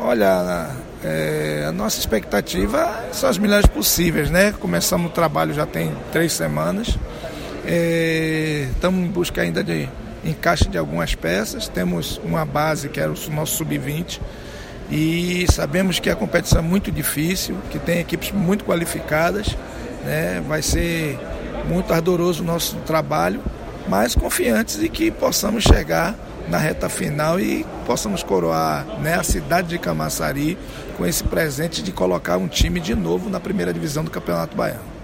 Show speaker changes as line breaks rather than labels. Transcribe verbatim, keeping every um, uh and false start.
Olha, é, a nossa expectativa são as melhores possíveis, né? Começamos o trabalho já tem três semanas. É, estamos em busca ainda de encaixe de algumas peças. Temos uma base que era o nosso sub vinte e sabemos que a competição é muito difícil, que tem equipes muito qualificadas, né? Vai ser muito ardoroso o nosso trabalho, mas confiantes de que possamos chegar na reta final e possamos coroar, né, a cidade de Camaçari com esse presente de colocar um time de novo na primeira divisão do Campeonato Baiano.